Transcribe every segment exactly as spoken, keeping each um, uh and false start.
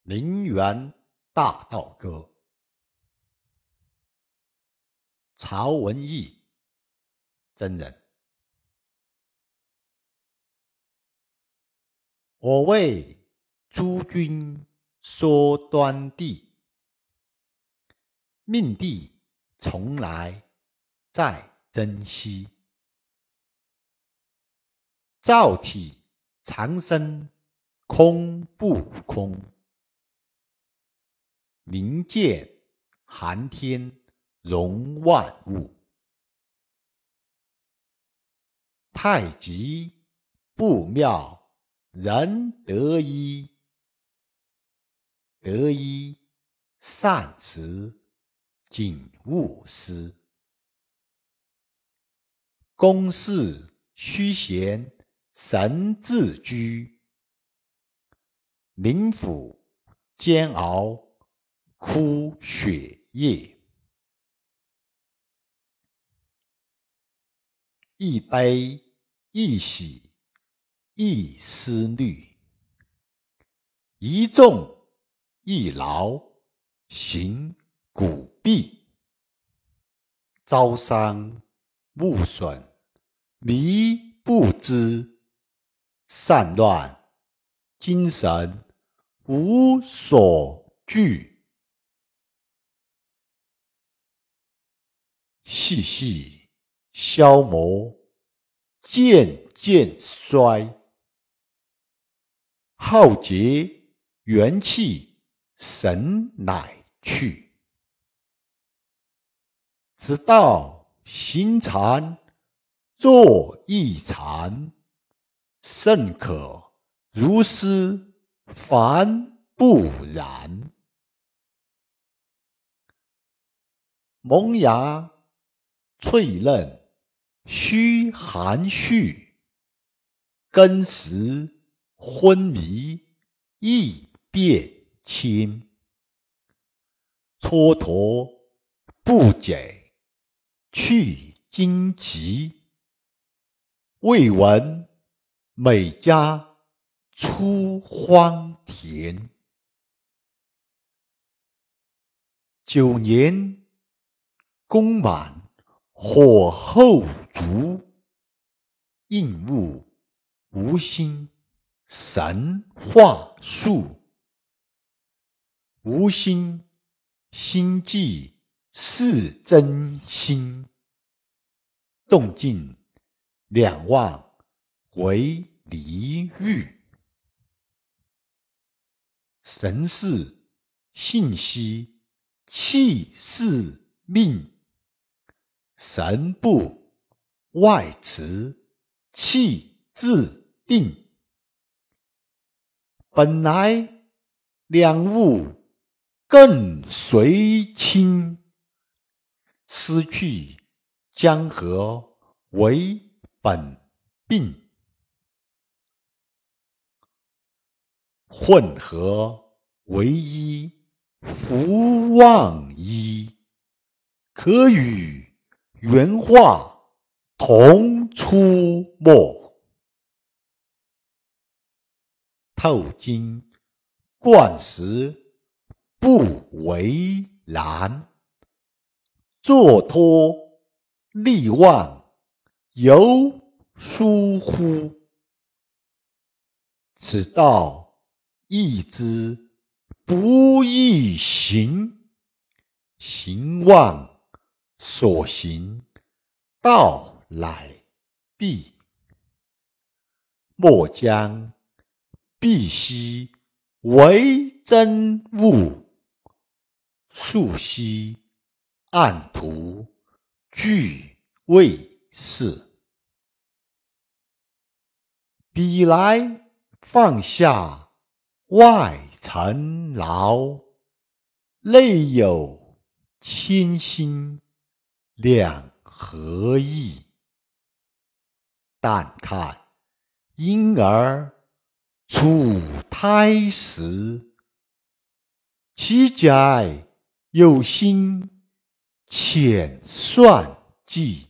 陵园大道歌，曹文义真人。我为诸君说端地，命地从来在珍惜。造体长生空不空？灵剑寒天容万物。太极不妙人得一，得一善辞谨勿失。公事虚闲神自居，灵府煎熬枯血液。一悲一喜一思虑，一重一劳行古弊。朝伤暮损迷不知，散乱精神无所惧。细细消磨渐渐衰，浩劫元气神乃去。直到行禅坐一禅，甚可如斯凡不然。萌芽脆嫩须含蓄，根时昏迷易变迁。蹉跎不解去荆棘，未闻美家出荒田。九年功满火候足，应物无心神话术。无心心计是真心，动静两忘为离欲。神是信息气是命，神不外持气自定。本来两物更随亲，失去江河为本病。混合为一弗忘一，可与原化同出没。透经贯时不为然，坐脱力忘犹疏忽。此道易知不易行，行忘所行道乃必。莫将必悉为真物，素悉暗图俱未是。彼来放下外尘劳，内有千心两合意。但看婴儿处胎时，其甲有心浅算计。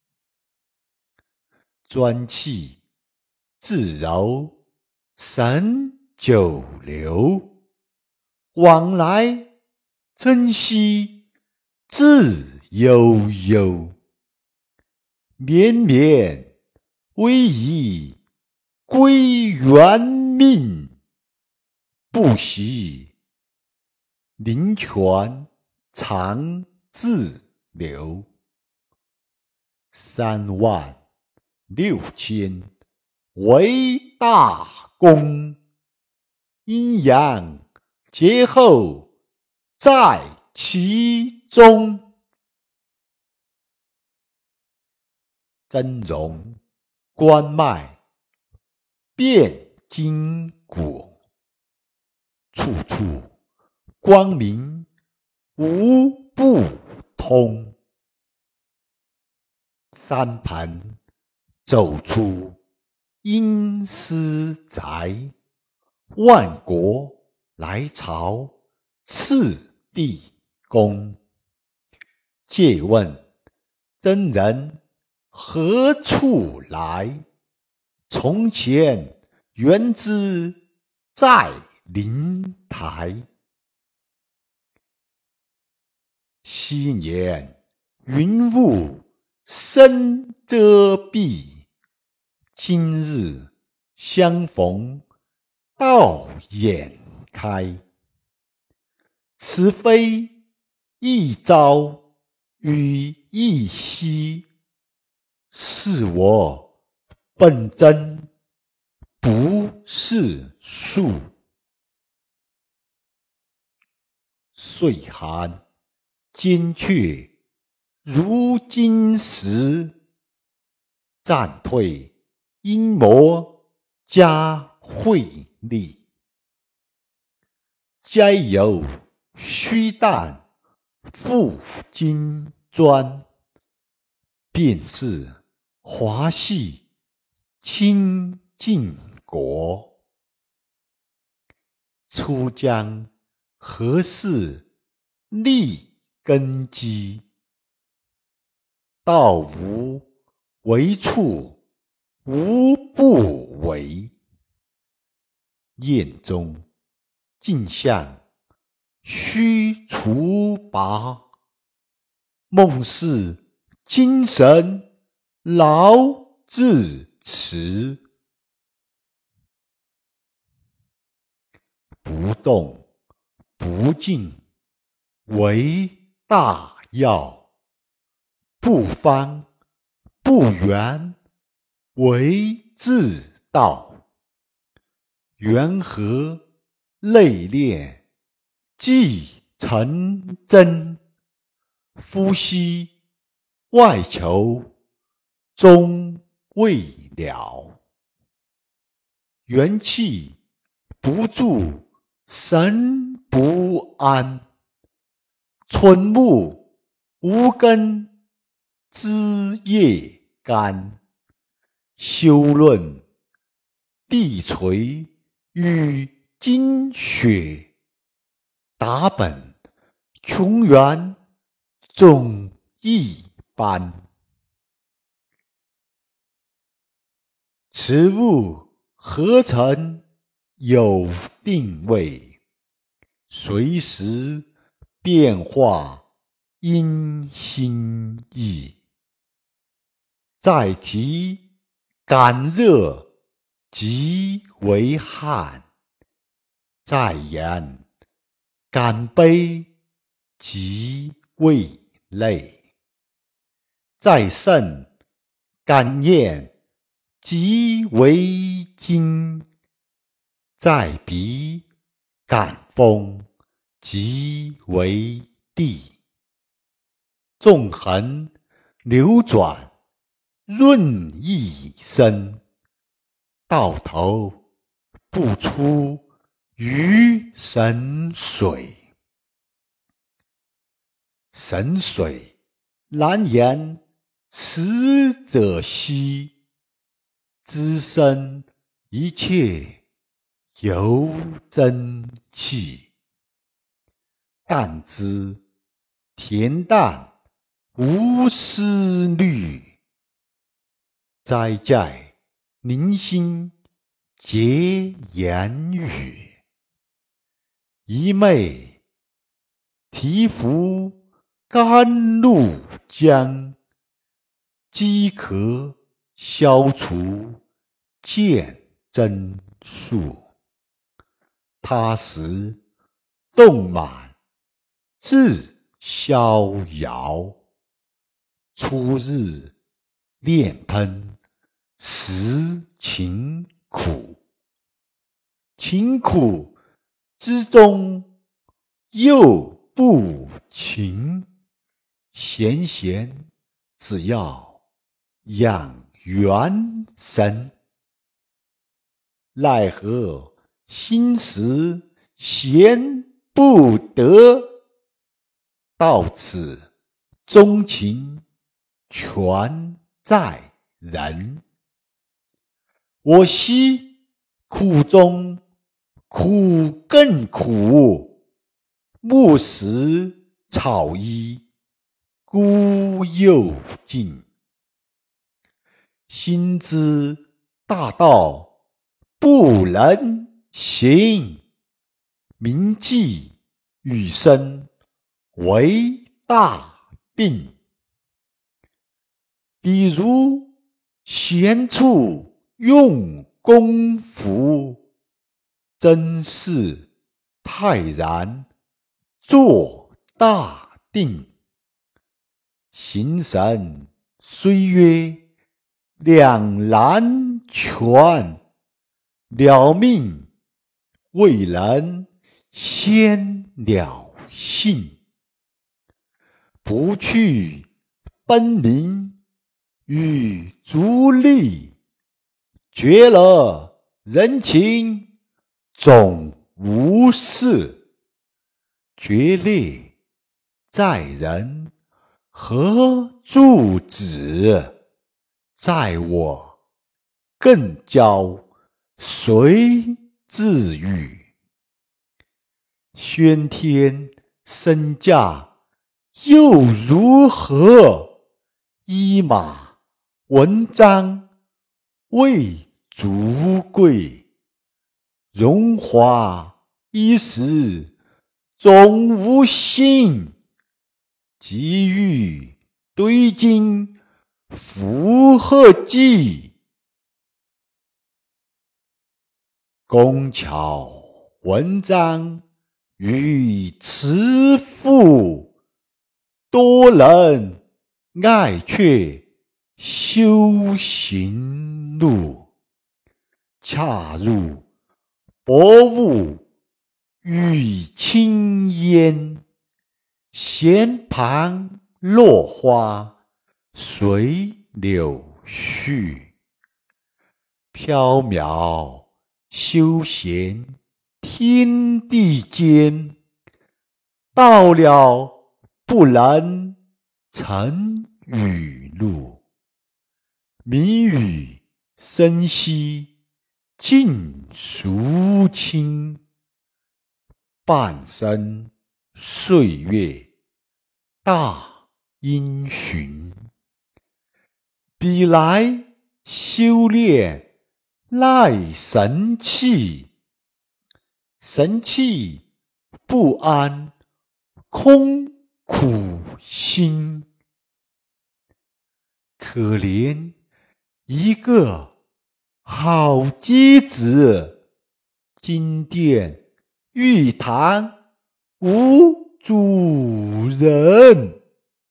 专气自柔神久留， 往来珍惜自悠悠。绵绵威仪归原命，不惜灵泉常自流。三万六千为大功，阴阳结后在其中。真容关脉遍筋骨，处处光明无不通。三盘走出阴司宅，万国来朝次第公。借问真人何处来？从前原知在灵台。昔年云雾深遮蔽，今日相逢道眼开。此非一朝与一夕，是我本真不是术。岁寒坚却如金石，暂退阴谋加慧力。皆有虚诞复金砖，便是华系清净国。出将何事立根基？道无为处，无不为。宴中镜像须除拔，梦是精神劳自持。不动不静为大要，不方不圆为至道。缘和内敛即成真，夫兮外求终未了。元气不住神不安，蠢木无根枝叶干。修论地锤与经学，达本穷源总一般。此物何曾有定位？随时变化因心意。再提感热即为汗，再言感悲即为泪，再甚感厌即为惊，再彼感风即为地。纵横流转润一生，到头不出于神水。神水难言实者稀，滋生一切由真气。但知恬淡无思虑，斋在宁心结言语。 一昧提服甘露浆，饥渴消除见真术。他时动满自逍遥，初日炼喷实勤苦。勤苦之中又不勤，闲闲只要养元神。奈何心时闲不得，到此钟情全在人。我惜苦中苦更苦，木石草衣孤又静。心知大道不能行，铭记与生为大病。比如闲处用功夫，真是泰然做大定。形神虽曰两难全，了命未能先了性。不去奔名与逐利，绝了人情总无事。决裂在人，何助止？在我更教谁自语？宣天身价又如何？依马文章未足贵，荣华一时总无心。急欲堆金符合计，工巧文章与辞赋，多人爱却修行路。恰如薄雾与轻烟，闲盘落花随柳絮。缥缈休闲天地间，到了不能成语录。谜语生息尽孰轻？半生岁月大因循。彼来修炼赖神气，神气不安空苦心。可怜一个好机子，金殿玉堂无主人。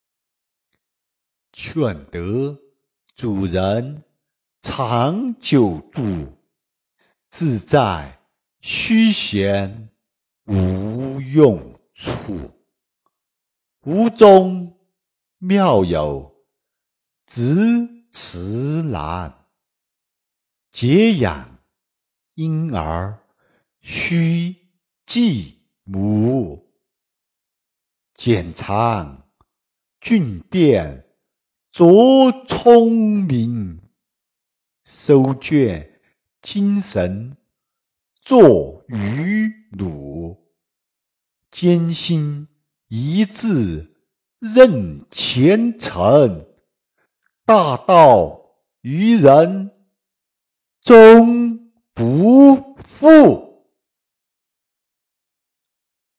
劝得主人长久住，自在虚闲无用处。屋中妙有直池兰，解养婴儿须继母。检藏俊变着聪明，收卷精神作于鲁。艰辛一致任虔诚，大道于人终不负。